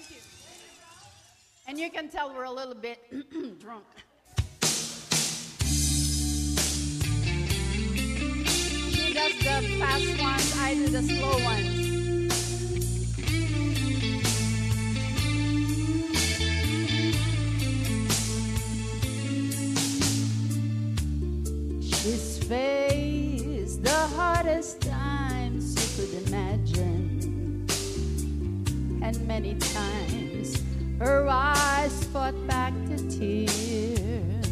And you can tell we're a little bit drunk. She does the fast ones, I do the slow ones. She's faced the hardest times you could imagine, and many times her eyes fought back the tears.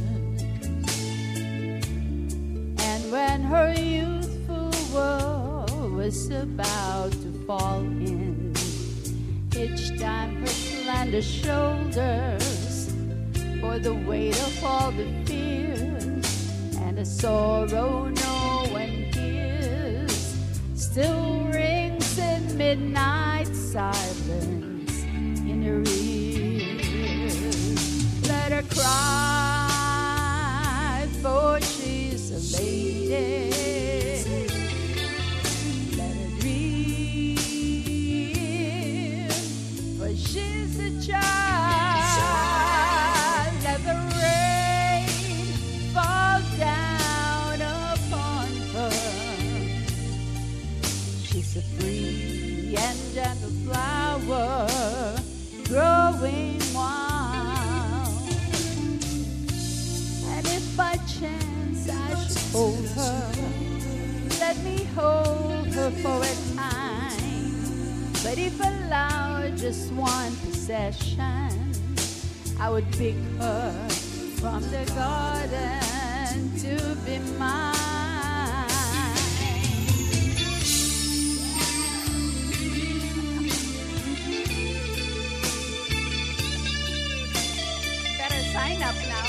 And when her youthful world was about to fall in, each time her slender shoulders bore the weight of all the fears and the sorrow no one hears, still rings in midnight silence in her ears. Let her cry, for she's a lady. Let her dream, for she's a child. Let the rain fall down upon her. She's a free and gentle flower growing wild. And if by chance I should hold her, let me hold her for a time. But if allowed just one possession, I would pick her from the garden to be mine. Better sign up now.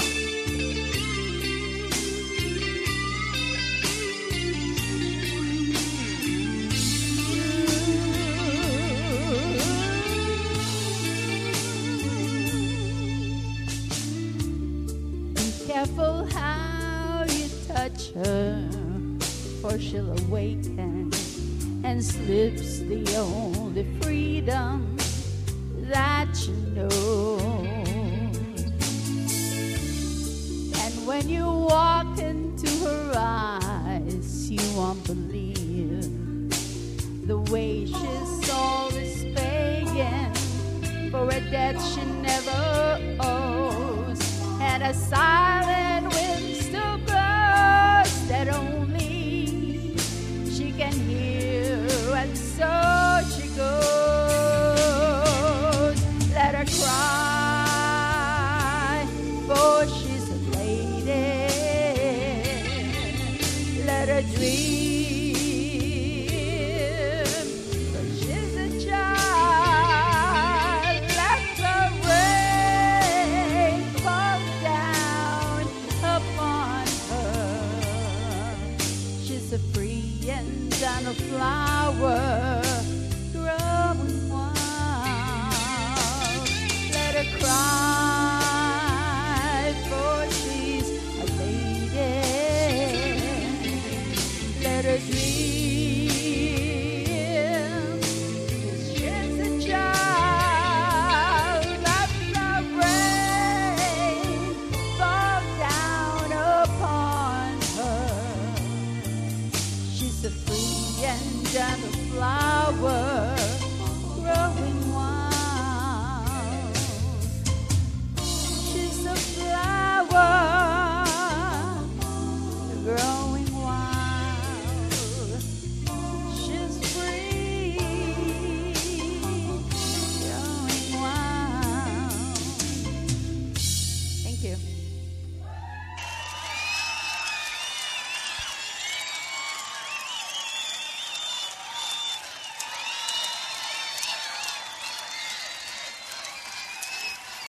Careful how you touch her, for she'll awaken and slips the only freedom that you know. And when you walk into her eyes, you won't believe the way she's always paying for a debt she never owes, and a silence